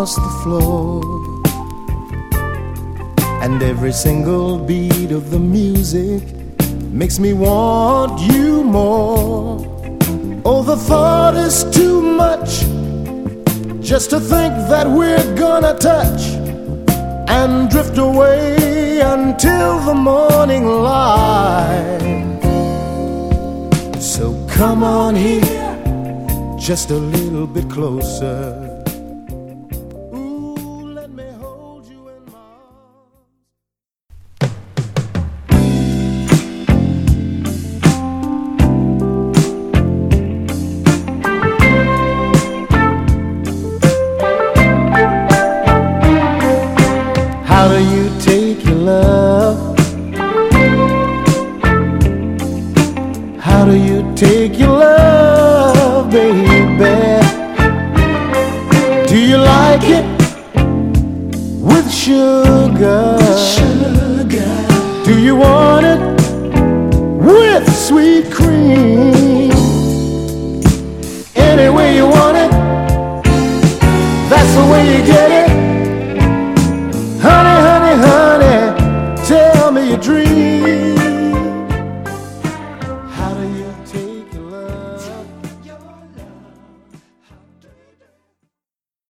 across the floor, and every single beat of the music makes me want you more. Oh, the thought is too much, just to think that we're gonna touch and drift away until the morning light. So come on here, just a little bit closer. Ooh, let me hold you in my arms. How do you take your love? How do you take your love, baby? Do you like it with sugar? Do you want it with sweet cream? Any way you want it, that's the way you get it.